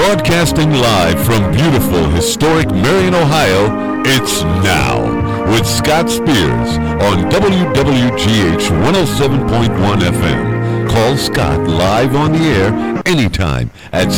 Broadcasting live from beautiful, historic Marion, Ohio, it's Now with Scott Spears on WWGH 107.1 FM. Call Scott live on the air anytime at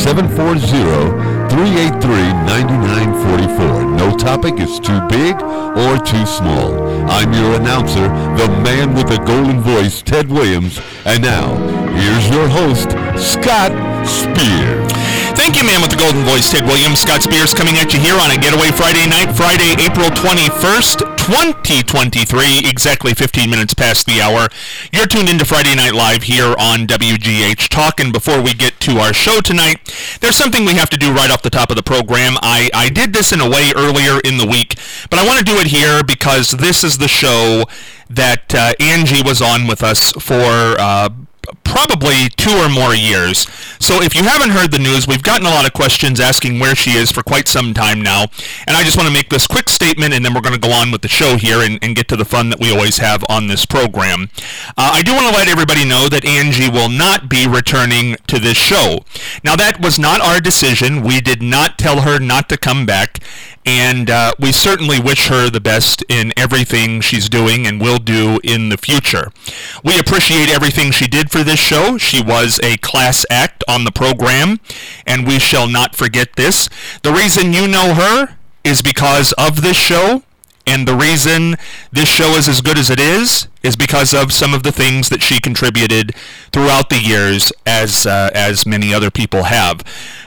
740-383-9944. No topic is too big or too small. I'm your announcer, the man with the golden voice, Ted Williams. And now, here's your host, Scott Spears. Thank you, man with the golden voice, Ted Williams. Scott Spears coming at you here on a Getaway Friday night, Friday, April 21st, 2023, exactly 15 minutes past the hour. You're tuned into Friday Night Live here on WGH Talk, and before we get to our show tonight, there's something we have to do right off the top of the program. I did this in a way earlier in the week, but I want to do it here because this is the show that Angie was on with us for probably 2 or more years. So if you haven't heard the news, we've gotten a lot of questions asking where she is for quite some time now. And I just want to make this quick statement, and then we're going to go on with the show here and get to the fun that we always have on this program. I do want to let everybody know that Angie will not be returning to this show. Now, that was not our decision. We did not tell her not to come back. And we certainly wish her the best in everything she's doing and will do in the future. We appreciate everything she did for this show. She was a class act on the program, and we shall not forget this. The reason you know her is because of this show, and the reason this show is as good as it is because of some of the things that she contributed throughout the years, as many other people have.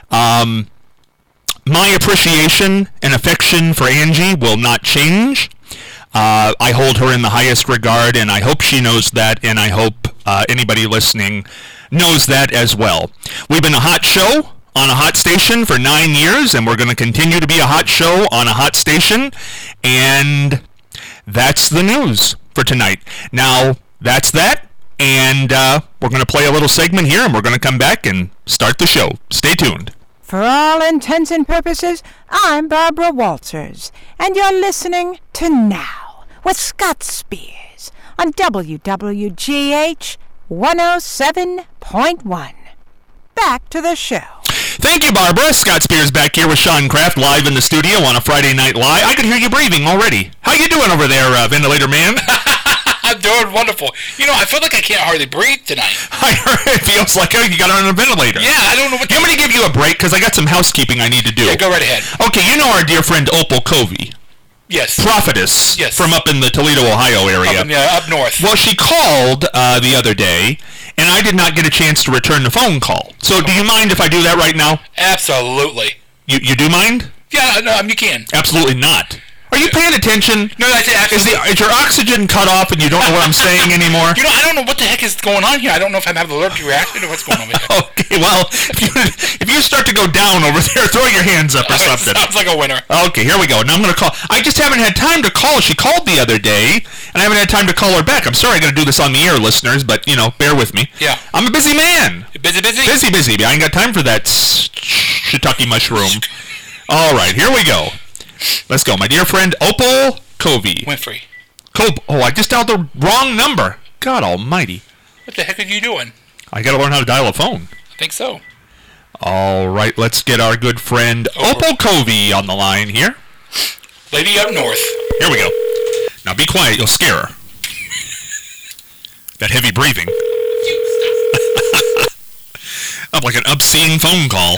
My appreciation and affection for Angie will not change. I hold her in the highest regard, and I hope she knows that, and I hope anybody listening knows that as well. We've been a hot show on a hot station for 9 years, and we're going to continue to be a hot show on a hot station, and that's the news for tonight. Now, that's that, and we're going to play a little segment here, and we're going to come back and start the show. Stay tuned. For all intents and purposes, I'm Barbara Walters, and you're listening to Now with Scott Spears on WWGH 107.1. Back to the show. Thank you, Barbara. Scott Spears back here with Sean Kraft live in the studio on a Friday Night Live. I can hear you breathing already. How you doing over there, Ventilator Man? I'm doing wonderful. You know, I feel like I can't hardly breathe tonight. I heard it feels like you got on a ventilator. Yeah, I don't know what I'm going to give you a break because I got some housekeeping I need to do. Yeah, go right ahead. Okay, you know our dear friend Opal Covey. Yes. Prophetess. Yes. From up in the Toledo, Ohio area. Up north. Well, she called the other day, and I did not get a chance to return the phone call. So do you mind if I do that right now? Absolutely. You do mind? Yeah, no, you can. Absolutely not. Are you paying attention? No, that's absolutely. Is your oxygen cut off and you don't know what I'm saying anymore? You know, I don't know what the heck is going on here. I don't know if I'm having an allergic reaction or what's going on with it. Okay, well, if you start to go down over there, throw your hands up or something. Sounds like a winner. Okay, here we go. Now I'm going to call. I just haven't had time to call. She called the other day, and I haven't had time to call her back. I'm sorry I got to do this on the air, listeners, but, bear with me. Yeah. I'm a busy man. Busy? Busy. I ain't got time for that shiitake mushroom. All right, here we go. Let's go. My dear friend, Opal Covey. Winfrey. I just dialed the wrong number. God almighty. What the heck are you doing? I got to learn how to dial a phone. I think so. All right, let's get our good friend Opal Covey on the line here. Lady up north. Here we go. Now be quiet. You'll scare her. That heavy breathing. Up like an obscene phone call.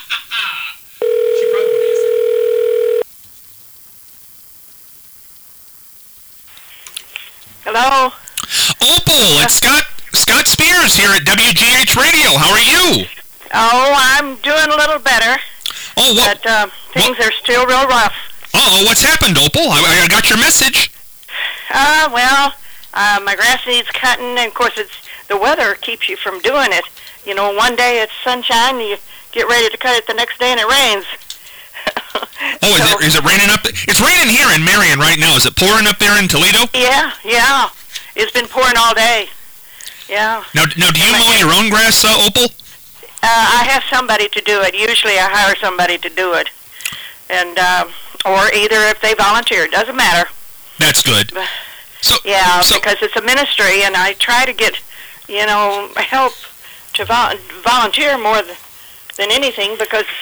Hello? Opal, it's Scott Spears here at WGH Radio. How are you? Oh, I'm doing a little better. Oh, what? But things are still real rough. Uh-oh, what's happened, Opal? I got your message. My grass needs cutting, and of course the weather keeps you from doing it. You know, one day it's sunshine, you get ready to cut it the next day and it rains. Is it raining up there? It's raining here in Marion right now. Is it pouring up there in Toledo? Yeah. It's been pouring all day. Yeah. Now do you mow your own grass, Opal? I have somebody to do it. Usually I hire somebody to do it. And, or either if they volunteer. It doesn't matter. That's good. Because it's a ministry, and I try to get, help to volunteer more than anything, because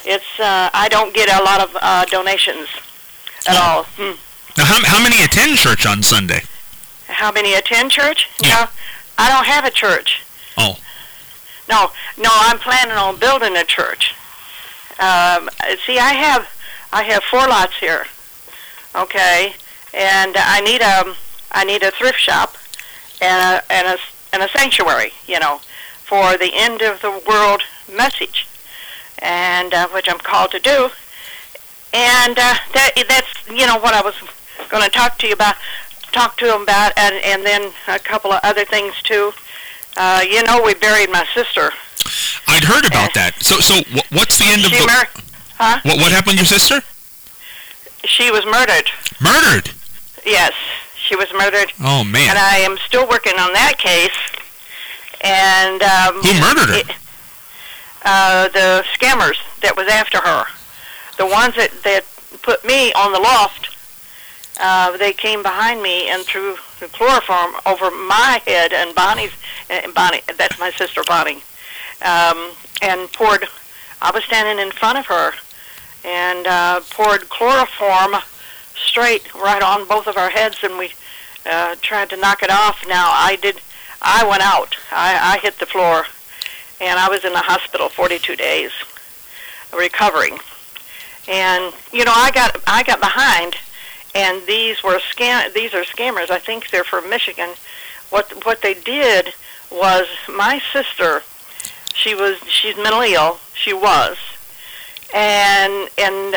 It's I don't get a lot of donations at all. Now, how many attend church on Sunday? How many attend church? Yeah. No, I don't have a church. Oh. No, I'm planning on building a church. See, I have 4 lots here. Okay, and I need a thrift shop and a sanctuary, for the end of the world message, and which I'm called to do. And that's what I was going to talk to them about, and then a couple of other things too. We buried my sister. I'd heard about that. So what's the end of the... Huh? What happened to your sister? She was murdered. Murdered? Yes, she was murdered. Oh, man. And I am still working on that case. And who murdered her? The scammers that was after her. The ones that put me on the loft, they came behind me and threw the chloroform over my head and Bonnie, that's my sister Bonnie, and poured, I was standing in front of her, and poured chloroform straight right on both of our heads, and we tried to knock it off. Now, I went out. I hit the floor, and I was in the hospital 42 days recovering. And I got behind, and these are scammers. I think they're from Michigan. What they did was, my sister, she's mentally ill. She was, and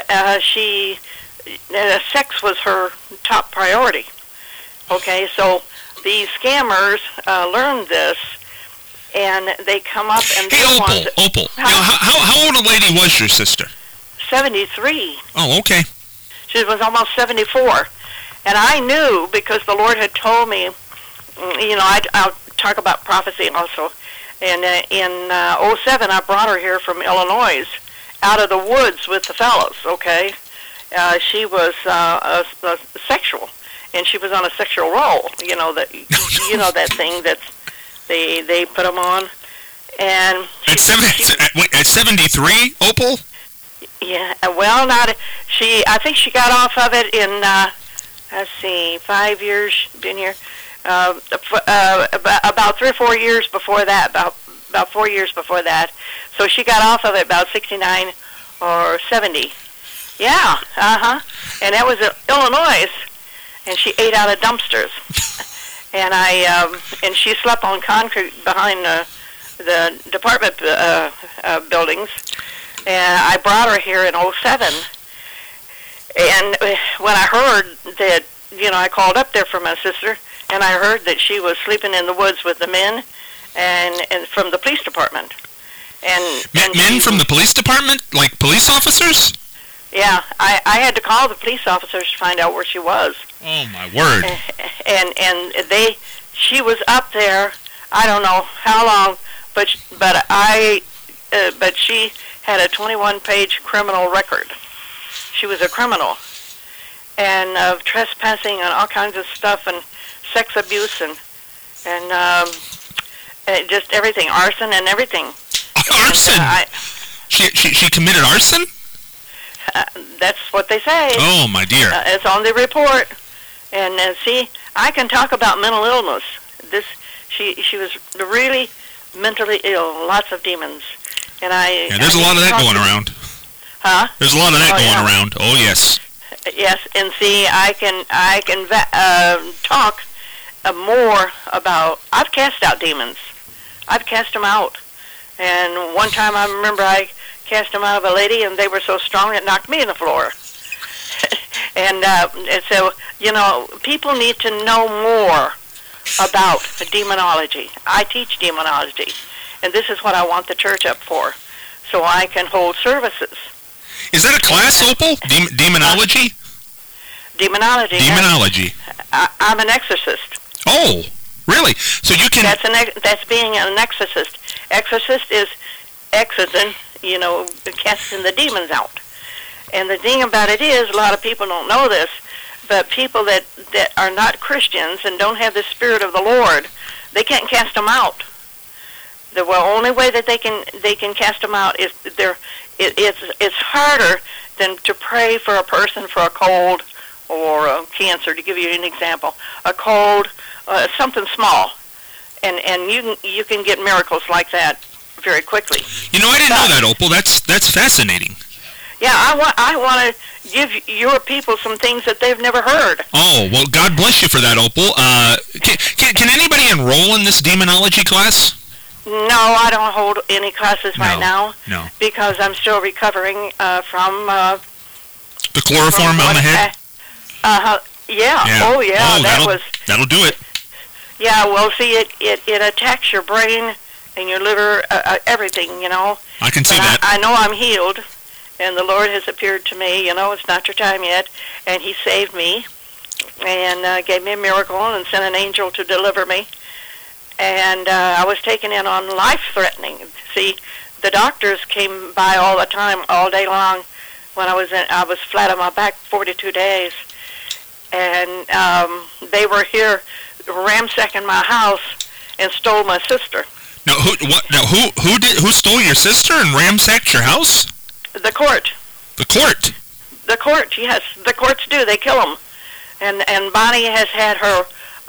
sex was her top priority. Okay, so these scammers learned this, and they come up and... Hey, Opal. Now, how old a lady was your sister? 73. Oh, okay. She was almost 74. And I knew, because the Lord had told me, I'll talk about prophecy also. And in 07, I brought her here from Illinois, out of the woods with the fellows, okay? She was sexual, and she was on a sexual roll, that thing that they put them on. And at 73, Opal? Yeah, well, I think she got off of it in, 5 years, been here, about 3 or 4 years before that, about 4 years before that. So she got off of it about 69 or 70. Yeah, and that was in Illinois, and she ate out of dumpsters. And she slept on concrete behind the department buildings. And I brought her here in 07. And when I heard that, I called up there for my sister, and I heard that she was sleeping in the woods with the men and from the police department. And men from the police department? Like police officers? Yeah, I had to call the police officers to find out where she was. Oh, my word. And she was up there, I don't know how long, but she had a 21-page criminal record. She was a criminal, and of trespassing and all kinds of stuff, and sex abuse, and just everything, arson and everything. Arson? She committed arson? That's what they say. Oh, my dear. It's on the report. And see, I can talk about mental illness. She was really mentally ill, lots of demons. And there's a lot of that going around. Huh? There's a lot of that going around. Oh, yes. Yes, and see, I can talk more about... I've cast out demons. I've cast them out. And one time I remember I cast them out of a lady, and they were so strong it knocked me on the floor. and so, people need to know more about demonology. I teach demonology, and this is what I want the church up for, so I can hold services. Is that a class, Opal? Demonology? Demonology. Demonology. Yes. I'm an exorcist. Oh, really? So you can... That's being an exorcist. Exorcist is exorcism, casting the demons out. And the thing about it is, a lot of people don't know this, but people that are not Christians and don't have the Spirit of the Lord, they can't cast them out. The only way that they can cast them out is it's harder than to pray for a person for a cold or a cancer. To give you an example, a cold, something small, and you can get miracles like that very quickly. You know, I didn't know that, Opal. That's fascinating. Yeah, I want to give your people some things that they've never heard. Oh, well, God bless you for that, Opal. Can anybody enroll in this demonology class? No, I don't hold any classes right now. No. Because I'm still recovering from the chloroform on the head. Yeah. Oh, yeah. Oh, that'll do it. Yeah. Well, see, it attacks your brain and your liver, everything. You know. I can see that. I know I'm healed, and the Lord has appeared to me. You know, it's not your time yet, and He saved me, and gave me a miracle, and sent an angel to deliver me. And I was taken in on life-threatening. See, the doctors came by all the time, all day long. When I was flat on my back 42 days, and they were here ransacking my house and stole my sister. Now, who stole your sister and ransacked your house? The court. The court. The court. Yes, the courts do. They kill them. And Bonnie has had her.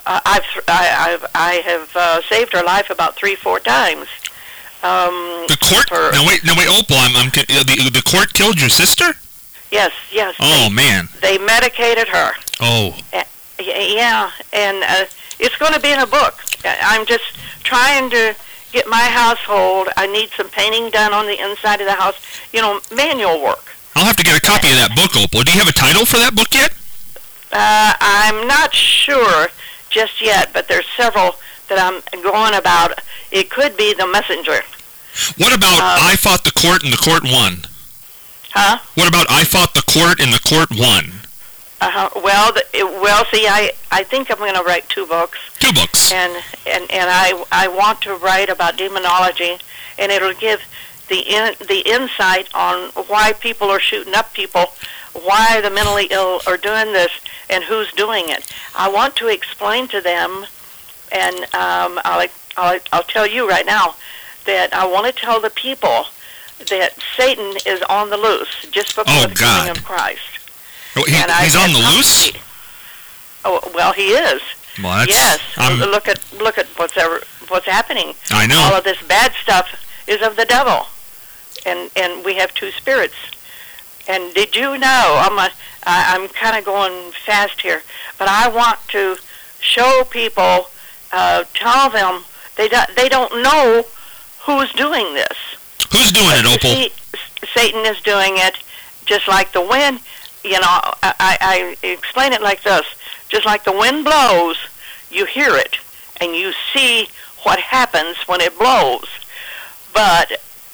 I have saved her life about 3-4 times. The court? Now wait, Opal. The court killed your sister? Yes. Oh, man. They medicated her. Oh. Yeah, and it's going to be in a book. I'm just trying to get my household. I need some painting done on the inside of the house. You know, manual work. I'll have to get a copy of that book, Opal. Do you have a title for that book yet? I'm not sure just yet, but there's several that I'm going about. It could be The Messenger. What about I Fought the Court and the Court Won? Huh? What about I Fought the Court and the Court Won? Well, see, I think I'm going to write 2 books. 2 books. And I want to write about demonology, and it'll give the insight on why people are shooting up people, why the mentally ill are doing this, and who's doing it. I want to explain to them, and I'll tell you right now that I want to tell the people that Satan is on the loose just before the coming of Christ. Oh, he's on the loose? Oh, well, he is. Well, yes. Look at what's happening. I know. All of this bad stuff is of the devil, and we have 2 spirits. And did you know? I'm kind of going fast here, but I want to show people, tell them they don't know who's doing this. Who's doing it, Opal? See, Satan is doing it, just like the wind. You know, I explain it like this: just like the wind blows, you hear it and you see what happens when it blows, but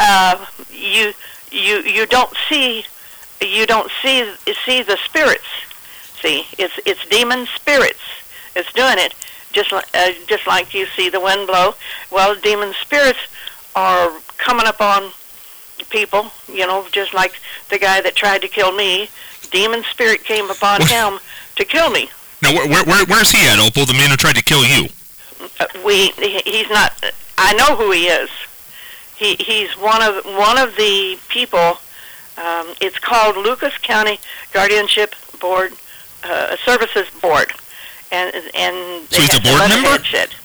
you don't see the spirits. See, it's demon spirits. It's doing it just like you see the wind blow. Well, demon spirits are coming upon people. You know, just like the guy that tried to kill me. Demon spirit came upon him to kill me. Now, where's he at, Opal? The man who tried to kill you? He's not. I know who he is. He's one of the people. It's called Lucas County Guardianship Board Services Board, and so he's a board member.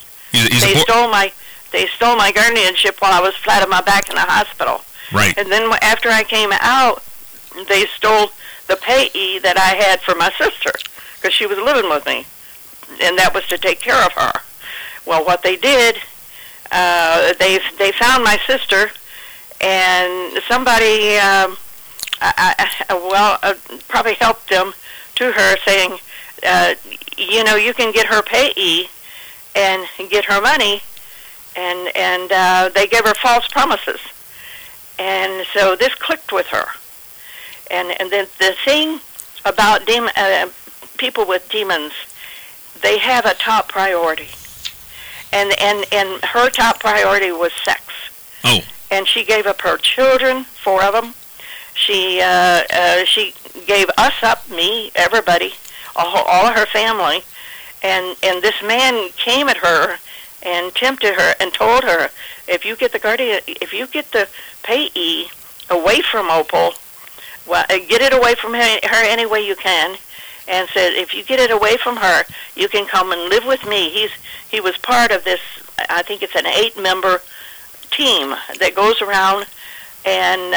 They stole my guardianship while I was flat on my back in the hospital. Right. And then after I came out, they stole the payee that I had for my sister, because she was living with me, and that was to take care of her. Well, what they did, they found my sister, and somebody, probably helped them to her, saying, you can get her payee and get her money, and they gave her false promises, and so this clicked with her. And then the thing about people with demons, they have a top priority, and her top priority was sex. Oh. And she gave up her children, 4 of them. She gave us up, me, everybody, all of her family, and this man came at her and tempted her and told her, if you get the payee away from Opal, well, get it away from her any way you can, and said, if you get it away from her, you can come and live with me. He was part of this, I think it's an 8-member team that goes around and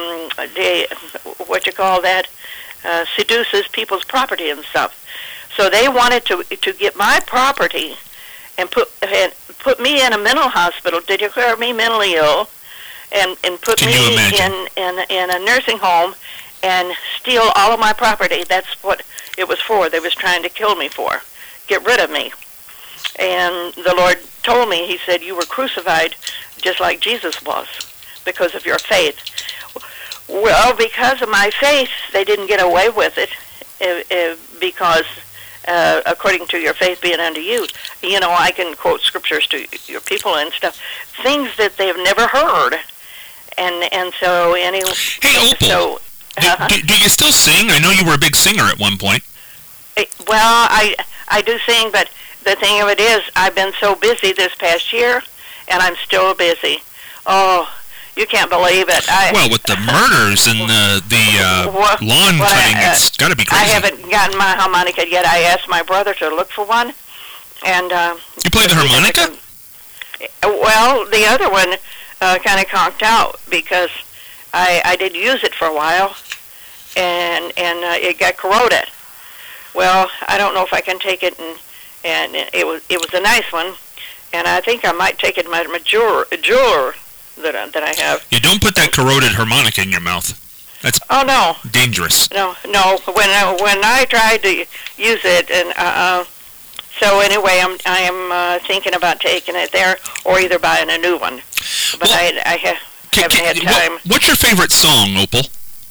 seduces people's property and stuff. So they wanted to get my property and put me in a mental hospital, to declare me mentally ill, and put me in a nursing home and steal all of my property. That's what it was for. They was trying to kill me for, get rid of me. And the Lord told me, he said, you were crucified just like Jesus was because of your faith. Well, because of my faith, they didn't get away with it because according to your faith being unto you. You know, I can quote scriptures to your people and stuff, things that they've never heard. And so, anyway. Hey, Opal, so, do you still sing? I know you were a big singer at one point. Well, I do sing, but the thing of it is, I've been so busy this past year, and I'm still busy. Oh, you can't believe it. Well, with the murders and the lawn cutting, it's got to be crazy. I haven't gotten my harmonica yet. I asked my brother to look for one. And you play the harmonica? Well, the other one kind of conked out because I did use it for a while, and it got corroded. Well, I don't know if I can take it, and it was a nice one, and I think I might take it to my jeweler that I have. You don't put that corroded harmonica in your mouth. That's dangerous. No. When I tried to use it, and so anyway, I am thinking about taking it there or either buying a new one. But I haven't had time. What's your favorite song, Opal?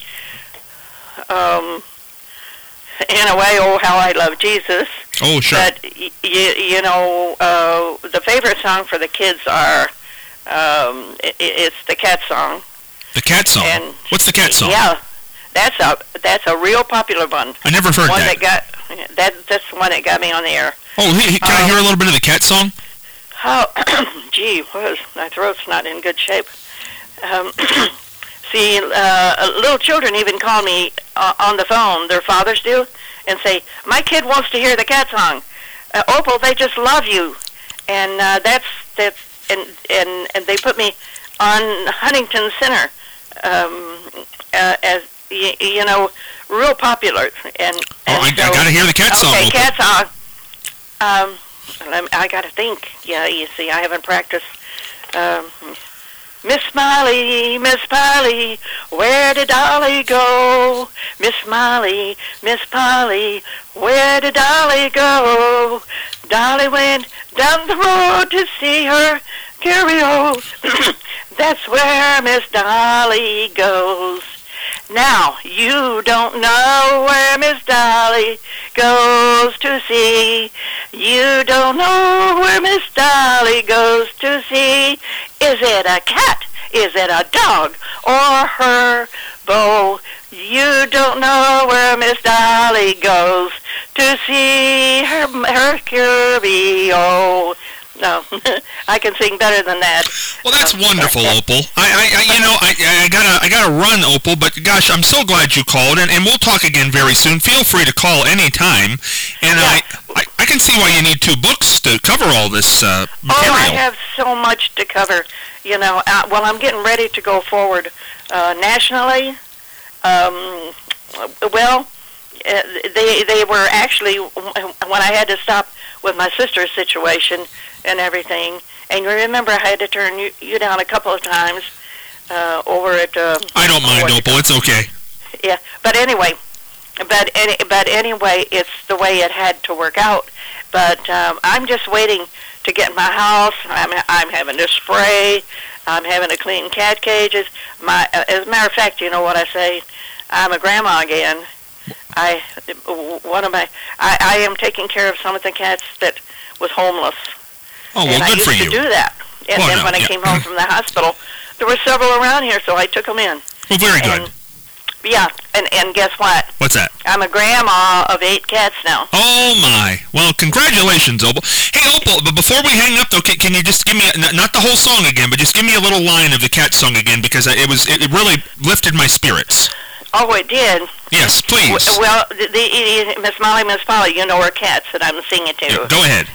In a way, oh, how I love Jesus. Oh, sure. But, you know, the favorite song for the kids are, it's the cat song. The cat song? And what's the cat song? Yeah, that's a real popular one. I never heard that. That's the one that got me on the air. Oh, can I hear a little bit of the cat song? Oh, gee whiz, my throat's not in good shape. See, little children even call me on the phone, their fathers do, and say, my kid wants to hear the cat song. Opal, they just love you. And and they put me on Huntington Center as, you know, real popular. I got to hear the cat song. Okay, cat song. I got to think. Yeah, you see, I haven't practiced. Miss Molly, where did Dolly go? Miss Molly, where did Dolly go? Dolly went down the road to see her curio. That's where Miss Dolly goes. Now, you don't know where Miss Dolly goes to see. You don't know where Miss Dolly goes to see. Is it a cat? Is it a dog? Or her beau? You don't know where Miss Dolly goes to see her curio. No, I can sing better than that. Well, that's wonderful, Opal. I gotta run, Opal. But gosh, I'm so glad you called, and we'll talk again very soon. Feel free to call anytime. And yeah. I can see why you need 2 books to cover all this material. Oh, I have so much to cover. You know, well, I'm getting ready to go forward nationally. Well, they were actually, when I had to stop with my sister's situation and everything, and you remember I had to turn you down a couple of times over at... I don't mind, Opal. It's okay. Yeah, but anyway, it's the way it had to work out. But I'm just waiting to get in my house. I'm having to spray. I'm having to clean cat cages. As a matter of fact, you know what I say? I'm a grandma again. I am taking care of some of the cats that was homeless. Oh, well, good for you. And I used to do that. And then when I came home from the hospital, there were several around here, so I took them in. Well, very good. Yeah, and guess what? What's that? I'm a grandma of 8 cats now. Oh my! Well, congratulations, Opal. Hey, Opal, but before we hang up, though, can you just give me not the whole song again, but just give me a little line of the cat song again, because it really lifted my spirits. Oh, it did. Yes, please. Well, Miss Molly, Miss Polly, you know her cats that I'm singing to. Yeah, go ahead.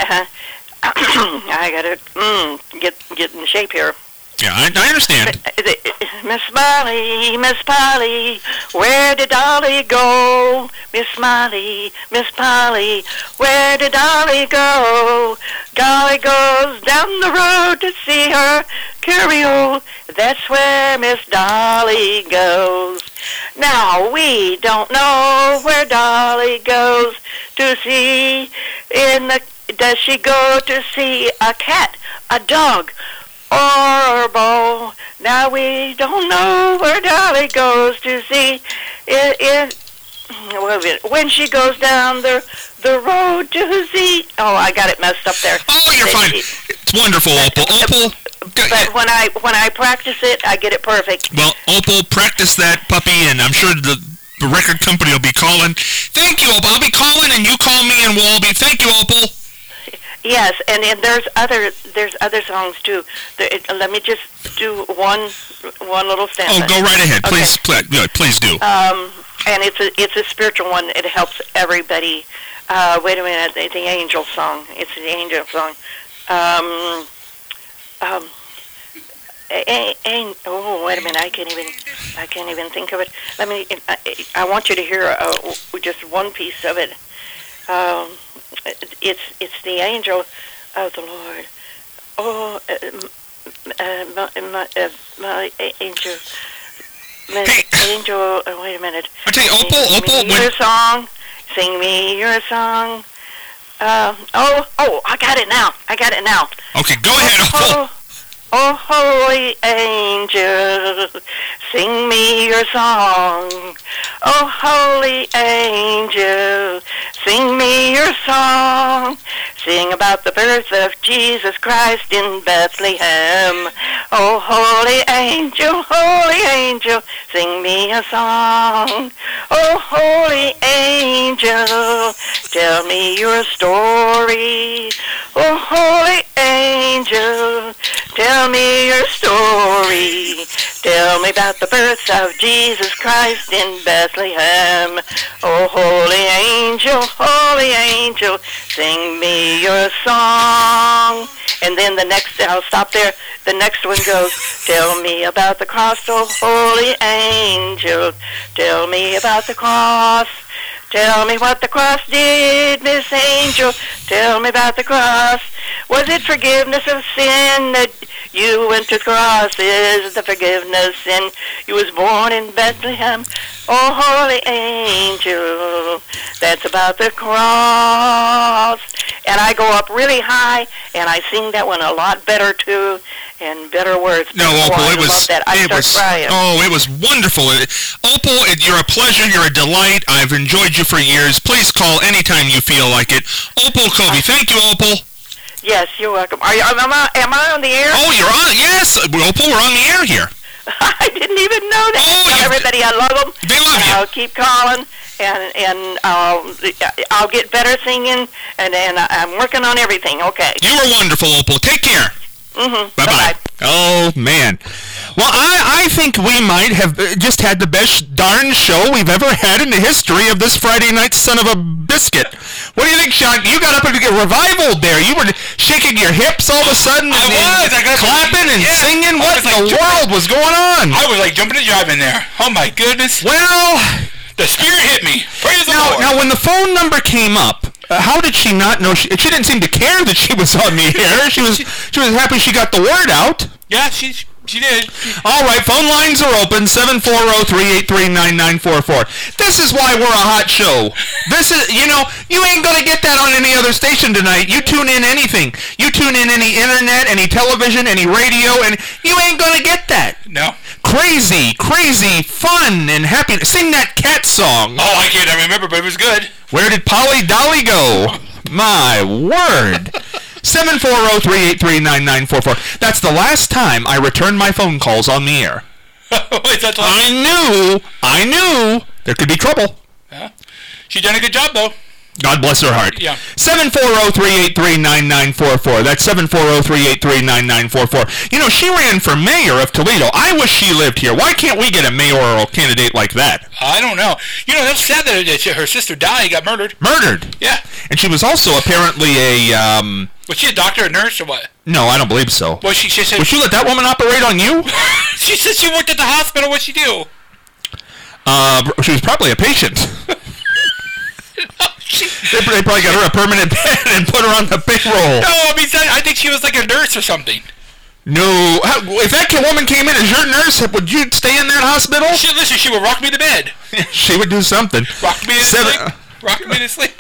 I gotta get in shape here. Yeah, I understand. Miss Polly, where did Dolly go? Miss Molly, Miss Polly, where did Dolly go? Dolly goes down the road to see her curio. That's where Miss Dolly goes. Now, we don't know where Dolly goes to see. Does she go to see a cat, a dog, or a beau? Now we don't know where Dolly goes to see when she goes down the road to see. Oh, I got it messed up there. Oh, you're fine. It's wonderful, Opal. Opal. But when I practice it, I get it perfect. Well, Opal, practice that puppy, and I'm sure the record company will be calling. Thank you, Opal. I'll be calling, and you call me, and we'll all be. Thank you, Opal. Yes, and there's other songs too. Let me just do one little stanza. Oh, go right ahead, please. Okay. Please do. And it's a spiritual one. It helps everybody. Wait a minute, the angel song. It's the angel song. Oh, wait a minute. I can't even think of it. I want you to hear just one piece of it. It's the angel of the Lord. Oh, my angel. Angel, wait a minute. I tell you, Opal, Sing me your song. I got it now. Okay, go ahead, Opal. Oh, holy angel, sing me your song. Oh, holy angel, sing me your song. Sing about the birth of Jesus Christ in Bethlehem. Oh, holy angel, sing me a song. Oh, holy angel, tell me your story. Oh, holy angel, tell me your story. Tell me about the birth of Jesus Christ in Bethlehem. Oh, holy angel, sing me your song. And then I'll stop there. The next one goes, tell me about the cross, oh, holy angel. Tell me about the cross. Tell me what the cross did, Miss Angel. Tell me about the cross. Was it forgiveness of sin that you went to the cross? Is the forgiveness of sin? You was born in Bethlehem. Oh, holy angel, that's about the cross. And I go up really high, and I sing that one a lot better, too, and better words. No, Opal, it was crying. Oh, it was wonderful. Opal, you're a pleasure. You're a delight. I've enjoyed you for years. Please call anytime you feel like it. Opal Covey. Thank you, Opal. Yes, you're welcome. Am I on the air? Oh, you're on. Yes, Opal, we're on the air here. I didn't even know that. Oh, Tell everybody I love them. They love you. I'll keep calling, and I'll get better singing, and I'm working on everything. Okay. You were wonderful, Opal. Take care. Mm-hmm. Bye-bye. Oh, man. Well, I think we might have just had the best darn show we've ever had in the history of this Friday night son of a biscuit. What do you think, Sean? You got up and get revival there. You were shaking your hips all of a sudden and clapping and singing. What in the world was going on? I was like jumping and jiving there. Oh, my goodness. Well, the spirit hit me. Praise the Lord. Now, when the phone number came up, how did she not know? She didn't seem to care that she was on the air. She was happy she got the word out. Yeah, she did. All right, phone lines are open, 740-383-9944. This is why we're a hot show. This is, you ain't going to get that on any other station tonight. You tune in anything. You tune in any internet, any television, any radio, and you ain't going to get that. No. Crazy, fun, and happy. Sing that cat song. Oh, I can't remember, but it was good. Where did Polly Dolly go? My word. 740-383-9944. That's the last time I returned my phone calls on the air. Wait, that's I knew there could be trouble. Huh? She's done a good job, though. God bless her heart. Yeah. 740-383-9944. That's 740-383-9944. You know, she ran for mayor of Toledo. I wish she lived here. Why can't we get a mayoral candidate like that? I don't know. You know, that's sad that her sister died, got murdered. Murdered. Yeah. And she was also apparently a, Was she a doctor, a nurse, or what? No, I don't believe so. Well, she said... Would you let that woman operate on you? She said she worked at the hospital. What'd she do? She was probably a patient. They probably got her a permanent bed and put her on the payroll. No, I mean, I think she was like a nurse or something. No. If that woman came in as your nurse, would you stay in that hospital? She would rock me to bed. She would do something. Rock me to sleep. Rock me to sleep.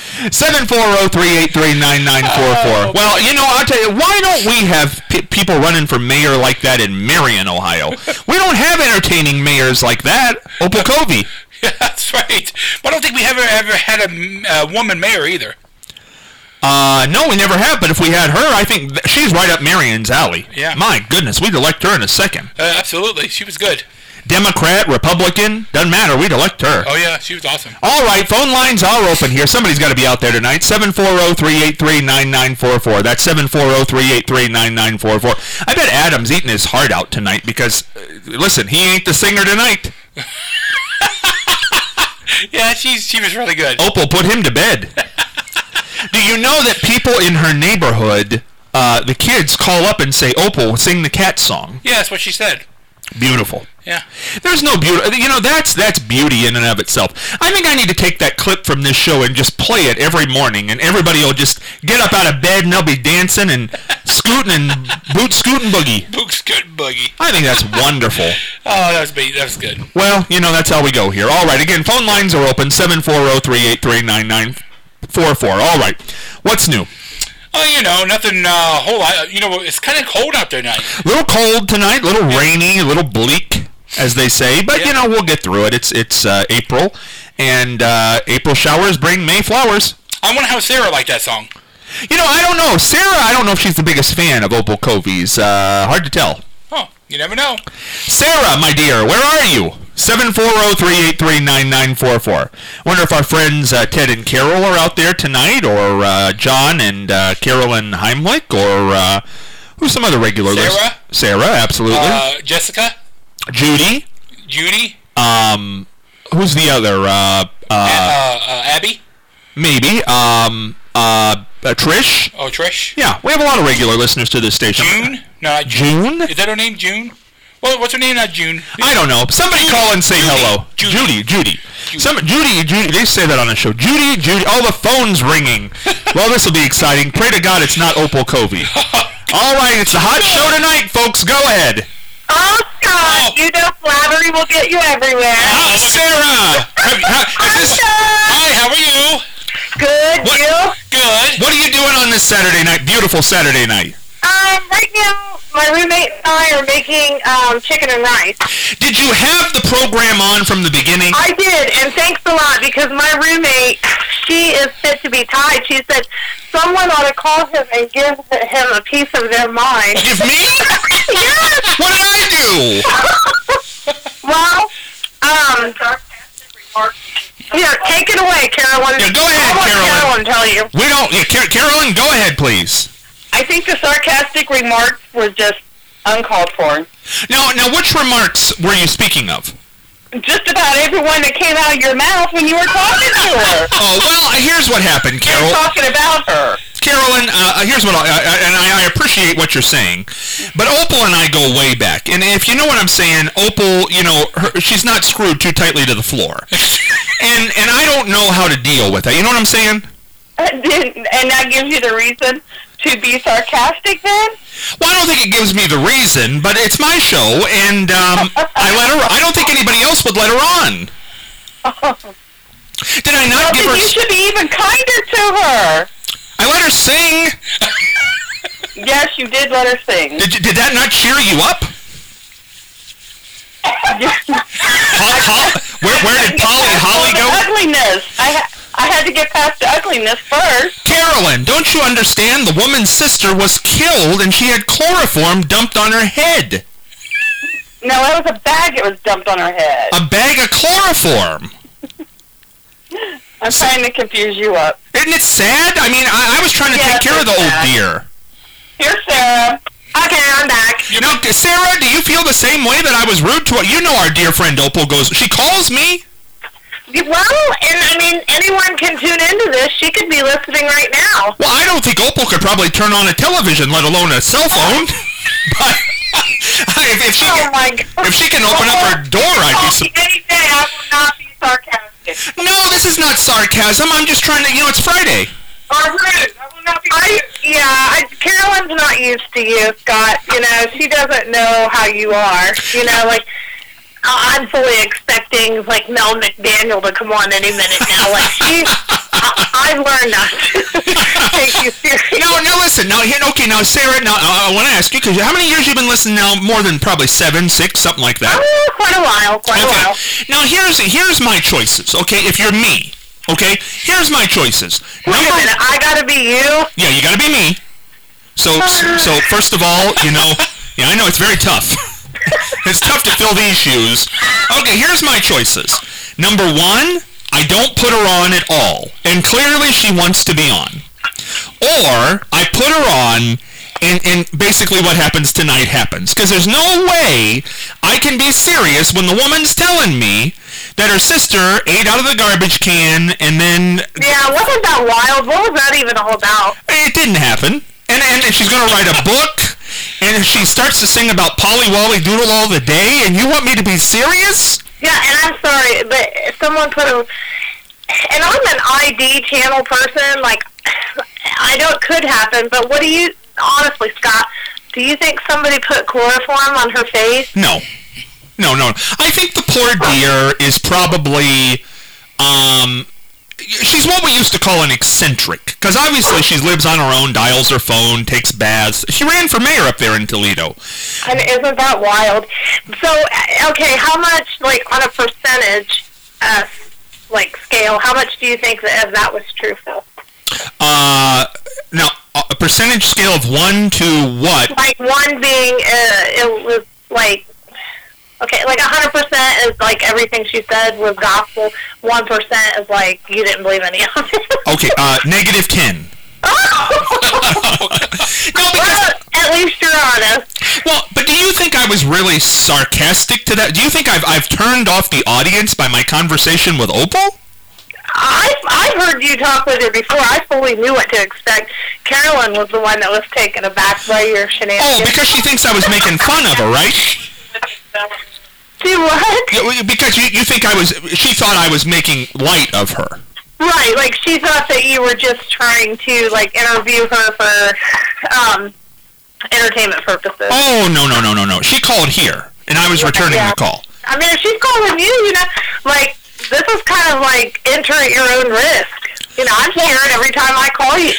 740-383-9944. Well, you know, I'll tell you, why don't we have people running for mayor like that in Marion, Ohio? We don't have entertaining mayors like that. Opal Covey. Yeah, that's right. But I don't think we ever had a woman mayor either. No, we never have, but if we had her, I think she's right up Marion's alley. Yeah. My goodness, we'd elect her in a second. Absolutely. She was good. Democrat, Republican, doesn't matter, we'd elect her. Oh, yeah, she was awesome. All right, phone lines are open here. Somebody's got to be out there tonight. 740-383-9944. That's 740-383-9944. I bet Adam's eating his heart out tonight because, listen, he ain't the singer tonight. Yeah, she was really good. Opal put him to bed. Do you know that people in her neighborhood, the kids call up and say, Opal, sing the cat song? Yeah, that's what she said. Beautiful. Yeah. There's no beauty. You know, that's beauty in and of itself. I think I need to take that clip from this show and just play it every morning, and everybody will just get up out of bed and they'll be dancing and scooting and boot scooting boogie. Boot scooting boogie. I think that's wonderful. Oh, that was good. Well, you know, that's how we go here. All right, again, phone lines are open, 740-383-9944. All right. What's new? Oh, you know, nothing whole lot. You know, it's kind of cold out there tonight. A little cold tonight, a little rainy, a little bleak, as they say. But, you know, we'll get through it. It's April, and April showers bring May flowers. I wonder how Sarah liked that song. You know, I don't know. Sarah, I don't know if she's the biggest fan of Opal Covey's. Hard to tell. Oh, you never know. Sarah, my dear, where are you? 740-383-9944. Wonder if our friends Ted and Carol are out there tonight, or John and Carolyn Heimlich, or who's some other regular Sarah? Sarah, absolutely. Jessica? Judy? Who's the other? Abby? Maybe. Trish? Oh, Trish? Yeah, we have a lot of regular listeners to this station. June? No, not June? Is that her name, June? Well, what's her name, not June? I don't know. Somebody call and say hello. Judy. Judy. They say that on the show. Judy. Oh, the phone's ringing. Well, this will be exciting. Pray to God it's not Opal Covey. All right, it's the hot show tonight, folks. Go ahead. Oh, Scott, you know flattery will get you everywhere. Sarah! Hi, how are you? Good, you? Good. What are you doing on this Saturday night? Beautiful Saturday night. Right now, my roommate and I are making chicken and rice. Did you have the program on from the beginning? I did, and thanks a lot, because my roommate, she is fit to be tied. She said someone ought to call him and give him a piece of their mind. Give me? Yes! What did I do? Well, here, take it away, Carolyn. Yeah, go ahead, Carolyn. Tell you. We don't. Yeah, Carolyn, go ahead, please. I think the sarcastic remarks were just uncalled for. Now, which remarks were you speaking of? Just about everyone that came out of your mouth when you were talking to her. Oh, well, here's what happened, You Carol. were talking about her. Carolyn, here's what I appreciate what you're saying, but Opal and I go way back, and if you know what I'm saying, Opal, you know, she's not screwed too tightly to the floor, and I don't know how to deal with it. You know what I'm saying? And that gives you the reason to be sarcastic then? Well, I don't think it gives me the reason, but it's my show, and I don't think anybody else would let her on. Did I not give her... You should be even kinder to her. I let her sing. Yes, you did let her sing. Did that not cheer you up? Where did Holly go? Ugliness. I had to get past the ugliness first. Carolyn, don't you understand? The woman's sister was killed and she had chloroform dumped on her head. No, it was a bag that was dumped on her head. A bag of chloroform. I'm trying to confuse you up. Isn't it sad? I mean, I was trying to take care of the old dear. Here's Sarah. Okay, I'm back. Now, Sarah, do you feel the same way that I was rude to her? You know our dear friend Opal she calls me. Well, and I mean, anyone can tune into this. She could be listening right now. Well, I don't think Opal could probably turn on a television, let alone a cell phone. But if she can open up her door, I'd be Any day, I will not be sarcastic. No, this is not sarcasm. I'm just trying to, it's Friday. Or rude. I will not be rude. Carolyn's not used to you, Scott. She doesn't know how you are. I'm fully expecting, Mel McDaniel to come on any minute now. I've learned not to take you seriously. No, listen. Now, Sarah, I want to ask you, because how many years you've been listening now? More than probably 7, 6, something like that? Quite a while. Now, here's my choices, okay? If you're me, okay? Here's my choices. Wait a minute. I gotta be you? Yeah, you gotta be me. So first of all, I know it's very tough. It's tough to fill these shoes. Okay, here's my choices. Number 1, I don't put her on at all, and clearly she wants to be on. Or I put her on, and basically what happens tonight happens. Because there's no way I can be serious when the woman's telling me that her sister ate out of the garbage can, and then... Yeah, wasn't that wild? What was that even all about? It didn't happen. And she's going to write a book, and she starts to sing about Polly Wolly Doodle all the day, and you want me to be serious? Yeah, and I'm sorry, but if someone put a... And I'm an ID channel person, I know it could happen, but what do you... Honestly, Scott, do you think somebody put chloroform on her face? No. I think the poor dear is probably... she's what we used to call an eccentric, because obviously she lives on her own, dials her phone, takes baths. She ran for mayor up there in Toledo. And isn't that wild? So, okay, how much, on a percentage, scale, how much do you think that was truthful? Now, a percentage scale of 1 to what? 1 being, it was, okay, 100% is, everything she said was gospel. 1% is, you didn't believe any of it. Okay, negative 10. No, well, at least you're honest. Well, but do you think I was really sarcastic to that? Do you think I've turned off the audience by my conversation with Opal? I've heard you talk with her before. I fully knew what to expect. Carolyn was the one that was taken aback by your shenanigans. Oh, because she thinks I was making fun of her, right? Do what? Because you think she thought I was making light of her. Right, she thought that you were just trying to, interview her for, entertainment purposes. Oh, no. She called here, and I was returning the call. I mean, if she's calling you, this is kind of enter at your own risk. I'm scared every time I call you.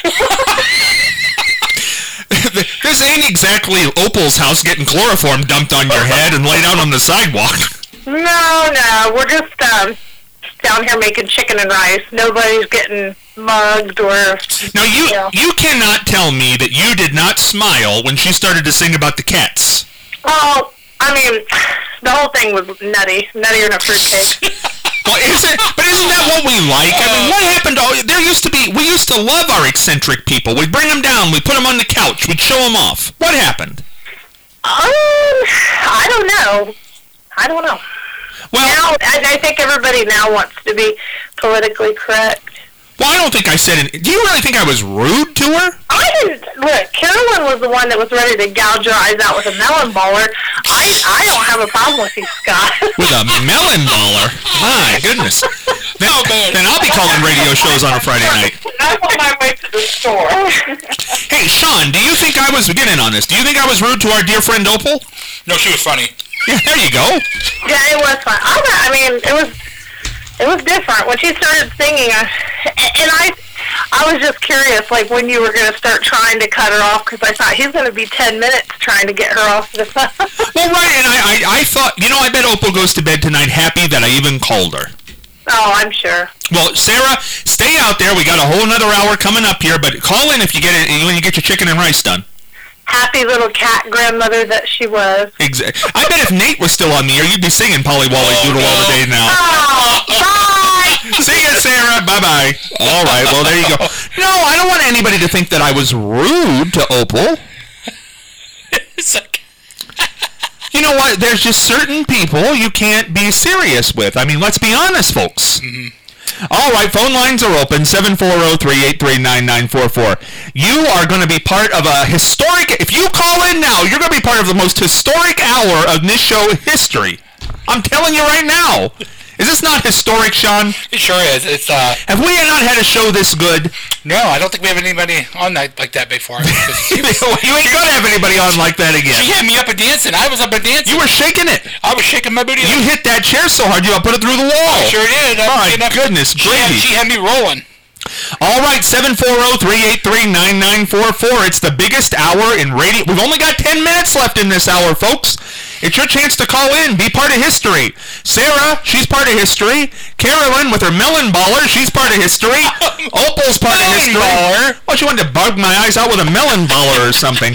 This ain't exactly Opal's house getting chloroform dumped on your head and laid out on the sidewalk. No, we're just down here making chicken and rice. Nobody's getting mugged or... Now, you cannot tell me that you did not smile when she started to sing about the cats. Oh, I mean, the whole thing was nuttier than a fruitcake. Well, isn't that what we like? I mean, what happened to... We used to love our eccentric people. We'd bring them down. We'd put them on the couch. We'd show them off. What happened? I don't know. Well, now, I think everybody now wants to be politically correct. Well, I don't think I said it. Do you really think I was rude to her? I didn't. Look, Carolyn was the one that was ready to gouge your eyes out with a melon baller. I don't have a problem with you, Scott. With a melon baller? My goodness. Then I'll be calling radio shows on a Friday night. I'm on my way to the store. Hey, Sean, do you think I was... Get in on this. Do you think I was rude to our dear friend Opal? No, she was funny. Yeah, there you go. Yeah, it was fun. I mean, it was different when she started singing. I was just curious, when you were going to start trying to cut her off, because I thought he's going to be 10 minutes trying to get her off the phone. Well, right, and I thought, I bet Opal goes to bed tonight happy that I even called her. Oh, I'm sure. Well, Sarah, stay out there. We got a whole another hour coming up here, but call in if you when you get your chicken and rice done. Happy little cat grandmother that she was. Exactly. I bet if Nate was still on the air, you'd be singing Polly Wolly Doodle all the day now. Oh, bye! See ya, Sarah. Bye-bye. All right, well, there you go. No, I don't want anybody to think that I was rude to Opal. It's like... You know what? There's just certain people you can't be serious with. I mean, let's be honest, folks. Mm-hmm. All right, phone lines are open, 740-383-9944. You are going to be part of a historic... If you call in now, you're going to be part of the most historic hour of this show history. I'm telling you right now. Is this not historic, Sean? It sure is. It's Have we not had a show this good? No, I don't think we have anybody on that like that before. You ain't gonna have anybody on like that again. She had me up and dancing. I was up and dancing. You were shaking it. I was shaking my booty. You hit that chair so hard you put it through the wall. I sure did. My goodness, gravy. She had me rolling. All right, 740-383-9944. It's the biggest hour in radio. We've only got 10 minutes left in this hour, folks. It's your chance to call in, be part of history. Sarah, she's part of history. Carolyn with her melon baller, she's part of history. Opal's part of history. Baller. Well, she wanted to bug my eyes out with a melon baller or something.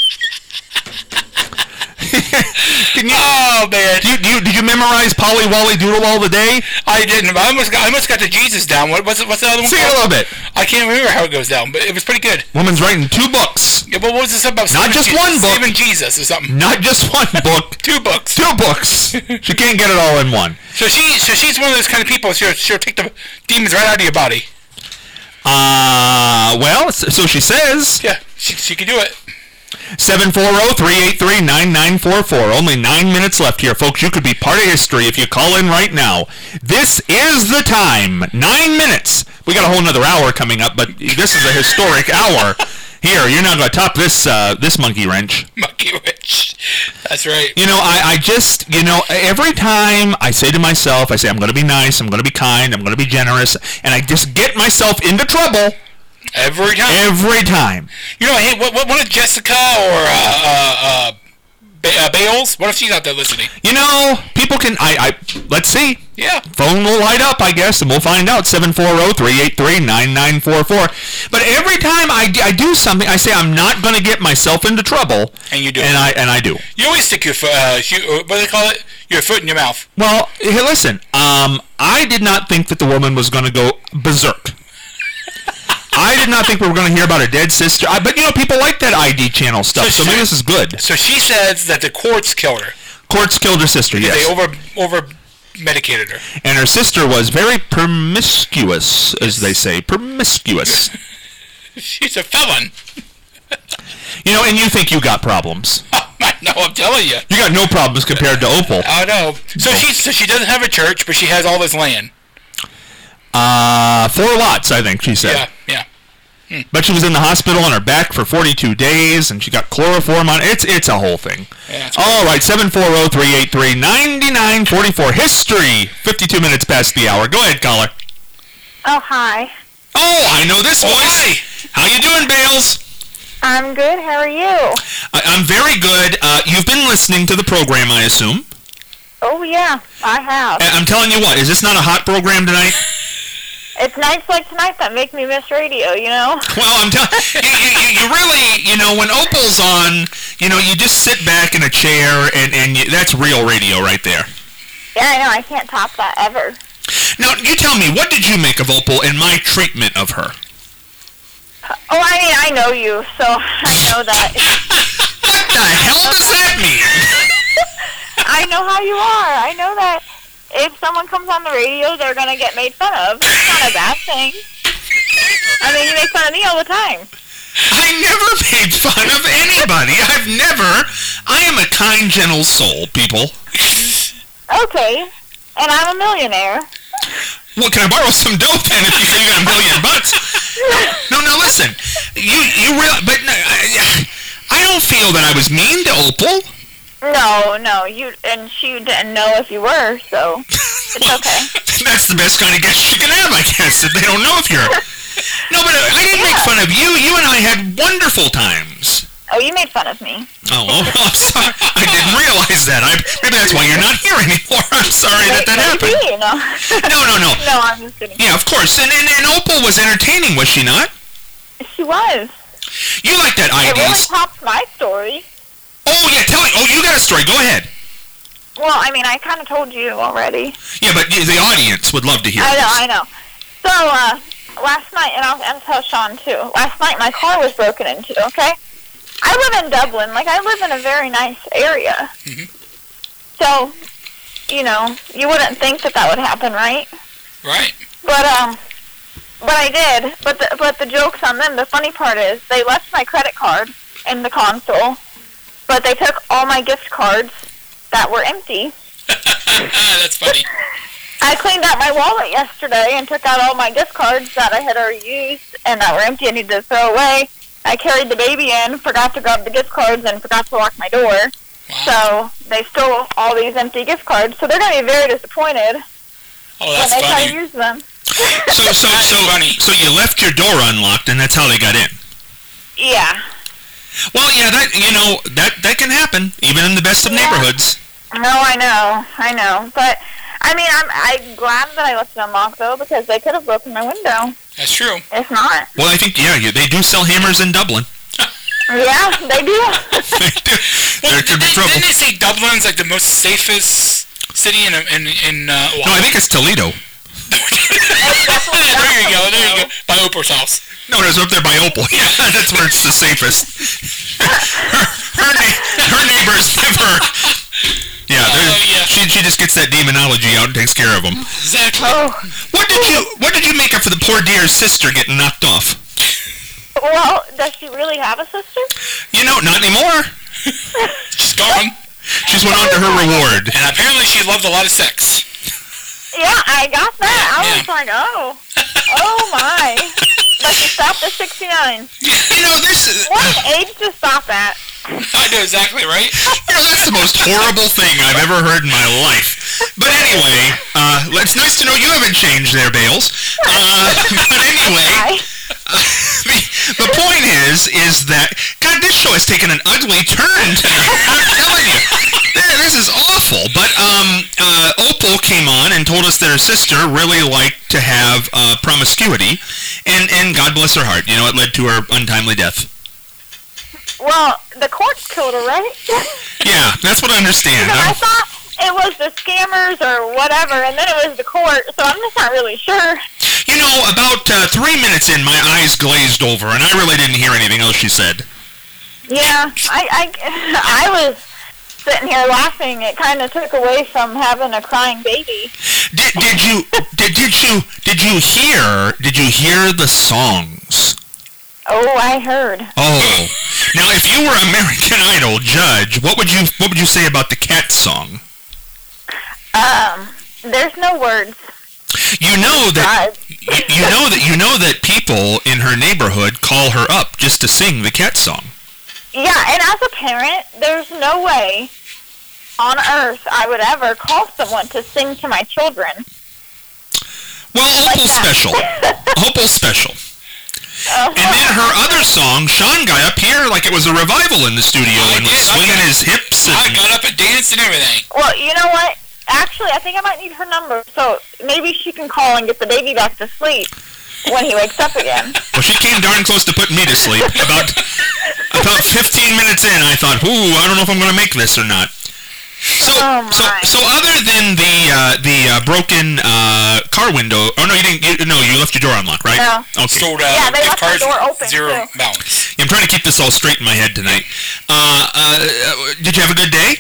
Oh man! Did you memorize Polly Wally Doodle all the day? I didn't. I almost got the Jesus down. What's the other one? Sing a little bit. I can't remember how it goes down, but it was pretty good. Woman's writing 2 books. Yeah, but what was this about? Not just one book. Saving Jesus or something. Not just one book. 2 books. 2 books. She can't get it all in one. So she's one of those kind of people. She'll take the demons right out of your body. Well, so she says. Yeah, she can do it. 740-383-9944. Only 9 minutes left here, folks. You could be part of history if you call in right now. This is the time. 9 minutes. We got a whole nother hour coming up, but this is a historic hour. Here, you're not going to top this monkey wrench. Monkey wrench. That's right. You know, I just, every time I say to myself, I say, I'm going to be nice, I'm going to be kind, I'm going to be generous, and I just get myself into trouble. Every time. Every time. You know, hey, what if Jessica or Bales? What if she's out there listening? You know, people can. Let's see. Yeah. Phone will light up, I guess, and we'll find out. 740-383-9944. But every time I do something, I say I'm not going to get myself into trouble. And you do. And I do. You always stick your foot. What do they call it? Your foot in your mouth. Well, hey, listen. I did not think that the woman was going to go berserk. I did not think we were going to hear about her dead sister. But, people like that ID channel stuff, so maybe this is good. So she says that the courts killed her. Courts killed her sister, yes. They over-medicated her. And her sister was very promiscuous, as they say. Promiscuous. She's a felon. And you think you got problems. I know, I'm telling you. You got no problems compared to Opal. I know. So she doesn't have a church, but she has all this land. 4 lots, I think she said. Yeah. But she was in the hospital on her back for 42 days, and she got chloroform on it. It's a whole thing. Yeah, all right, 740-383-9944. History, 52 minutes past the hour. Go ahead, caller. Oh, hi. Oh, I know this voice. Hi. How you doing, Bales? I'm good. How are you? I'm very good. You've been listening to the program, I assume. Oh, yeah, I have. I'm telling you what, is this not a hot program tonight? It's nights like tonight that make me miss radio, Well, I'm telling you really, when Opal's on, you just sit back in a chair, and that's real radio right there. Yeah, I know. I can't top that ever. Now, you tell me, what did you make of Opal and my treatment of her? Oh, I mean, I know you, so I know that. What the hell does that mean? I know how you are. I know that. If someone comes on the radio, they're going to get made fun of. It's not a bad thing. I mean, you make fun of me all the time. I never made fun of anybody. I am a kind, gentle soul, people. Okay. And I'm a millionaire. Well, can I borrow some dope then if you say you got $1 million? No, listen. You realize, but no, I don't feel that I was mean to Opal. No, she didn't know if you were, so it's okay. That's the best kind of guess you can have, I guess, if they don't know if you're... No, but I didn't make fun of you. You and I had wonderful times. Oh, you made fun of me. Oh, I'm sorry. I didn't realize that. Maybe that's why you're not here anymore. I'm sorry that happened. No. No. No, I'm just kidding. Yeah, of course. And Opal was entertaining, was she not? She was. You like that It really IDs. topped my story. Oh, yeah, tell me. Oh, you got a story. Go ahead. Well, I mean, I kind of told you already. Yeah, but the audience would love to hear this. I know. So, last night, and I'll tell Sean, too. Last night, my car was broken into, okay? I live in Dublin. Like, I live in a very nice area. Mm-hmm. So, you know, you wouldn't think that would happen, right? Right. But I did. But the joke's on them. The funny part is they left my credit card in the console, but they took all my gift cards that were empty. That's funny. I cleaned out my wallet yesterday and took out all my gift cards that I had already used and that were empty I needed to throw away. I carried the baby in, forgot to grab the gift cards, and forgot to lock my door. Wow. So they stole all these empty gift cards. So they're going to be very disappointed Oh, that's when they try to funny. use them. So you left your door unlocked, and that's how they got in. Yeah. Well, yeah, that can happen, even in the best of neighborhoods. No, I know. But, I mean, I'm glad that I left it unlocked, though, because they could have broken my window. That's true. If not. Well, I think, they do sell hammers in Dublin. Yeah, they do. There could be trouble. Didn't they say Dublin's like the most safest city in No, I think it's Toledo. There you go. By Oprah's house. No, it was up there by Opal. Yeah, that's where it's the safest. her neighbors give her... Yeah, she just gets that demonology out and takes care of them. Exactly. Oh. What did you make up for the poor dear's sister getting knocked off? Well, does she really have a sister? Not anymore. She's gone. She's went on to her reward. And apparently she loved a lot of sex. Yeah, I got that. I was like, oh my. But she stopped at 69. What age to stop at? I know exactly, right? That's the most horrible thing I've ever heard in my life. But anyway, it's nice to know you haven't changed there, Bales. But anyway, the point is that, God, this show has taken an ugly turn tonight. I'm telling you. This is awful. But Opal came on and told us that her sister really liked to have promiscuity, and God bless her heart, it led to her untimely death. Well, the courts killed her, right? Yeah, that's what I understand. Because I thought it was the scammers or whatever, and then it was the court, so I'm just not really sure. About 3 minutes in, my eyes glazed over, and I really didn't hear anything else she said. Yeah, I was sitting here laughing. It kind of took away from having a crying baby. Did you hear the songs? Oh, I heard. Oh, now if you were American Idol judge, what would you say about the cat song? There's no words. You know that people in her neighborhood call her up just to sing the cat song. Yeah, and as a parent, there's no way on earth I would ever call someone to sing to my children. Well, Opal's special. Opal's special. And then her other song, Sean got up here like it was a revival in the studio and was swinging his hips. I got up and danced and everything. Well, you know what? Actually, I think I might need her number, so maybe she can call and get the baby back to sleep when he wakes up again. Well, she came darn close to putting me to sleep. About 15 minutes in, I thought, I don't know if I'm going to make this or not. So other than the broken car window. Oh no, you didn't. You left your door unlocked, right? No. Okay. Sold, yeah, they left the door open zero too. balance. Yeah, I'm trying to keep this all straight in my head tonight. Did you have a good day?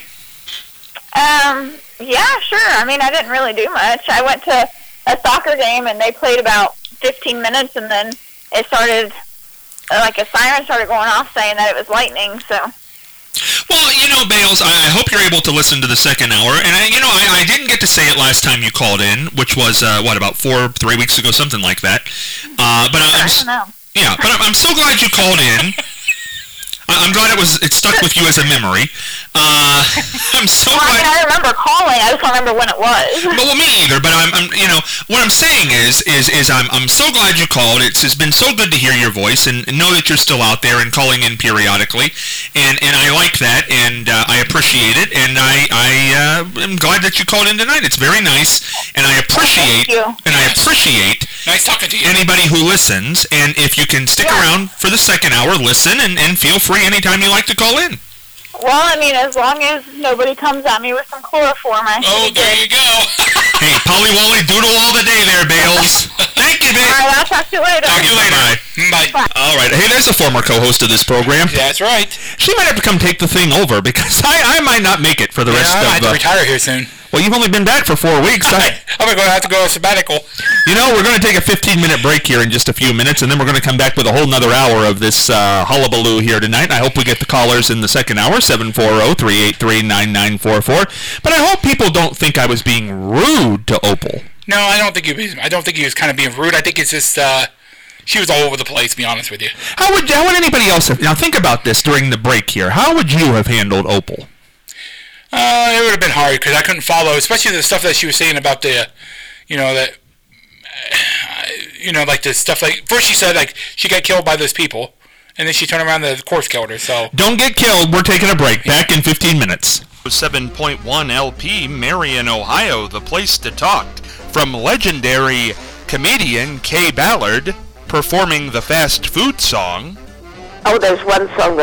Yeah, sure. I mean, I didn't really do much. I went to a soccer game and they played about 15 minutes, and then it started like a siren started going off saying that it was lightning. So. Well, Bales, I hope you're able to listen to the second hour. And, I didn't get to say it last time you called in, which was, about 3 weeks ago, something like that. But I don't know. Yeah, but I'm so glad you called in. I'm glad it stuck with you as a memory. I'm so glad. I mean, I remember calling. I just don't remember when it was. Well, me either. But I'm what I'm saying is I'm so glad you called. It's been so good to hear your voice and know that you're still out there and calling in periodically. And I like that, and I appreciate it. And I am glad that you called in tonight. It's very nice, and I appreciate Nice talking to you. Anybody who listens, and if you can stick around for the second hour, listen and feel free anytime you like to call in. Well, I mean, as long as nobody comes at me with some chloroform, Oh, there you go. Hey, Polly Wolly, doodle all the day there, Bales. Thank you, babe. All right, I'll talk to you later. Talk to you later. Bye. Bye. All right. Hey, there's the former co-host of this program. That's right. She might have to come take the thing over because I might not make it for the rest I of... might have to retire here soon. Well, you've only been back for 4 weeks. I'm going to have to go on sabbatical. You know, we're going to take a 15-minute break here in just a few minutes, and then we're going to come back with a whole nother hour of this hullabaloo here tonight. I hope we get the callers in the second hour, 740-383-9944. But I hope people don't think I was being rude to Opal. No, I don't think he was kind of being rude. I think it's just she was all over the place, to be honest with you. How would anybody else have... Now, think about this during the break here. How would you have handled Opal? It would have been hard because I couldn't follow, especially the stuff that she was saying about the, like the stuff like, first she said, like, she got killed by those people, and then she turned around and the course killed her, so. Don't get killed. We're taking a break. Back in 15 minutes. 7.1 LP, Marion, Ohio, the place to talk. From legendary comedian Kay Ballard, performing the fast food song. Oh, there's one song that